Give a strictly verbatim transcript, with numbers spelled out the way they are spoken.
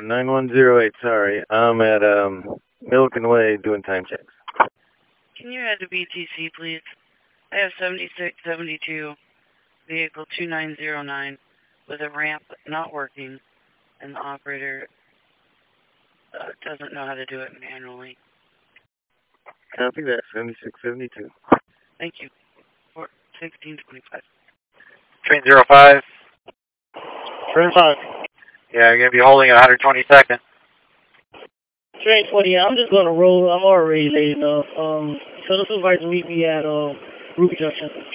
nine one zero eight, sorry. I'm at um, Milliken Way doing time checks. Can you head to B T C, please? I have seventy-six seventy-two, vehicle two nine zero nine, with a ramp not working, and the operator uh, doesn't know how to do it manually. Copy that, seventy-six seventy-two. Thank you. For sixteen twenty-five. Train zero five. Train five. Yeah, you're going to be holding at one twenty-second. Train twenty, I'm just going to roll. I'm already late enough. Um, so the supervisor meet me at uh, Ruby Junction.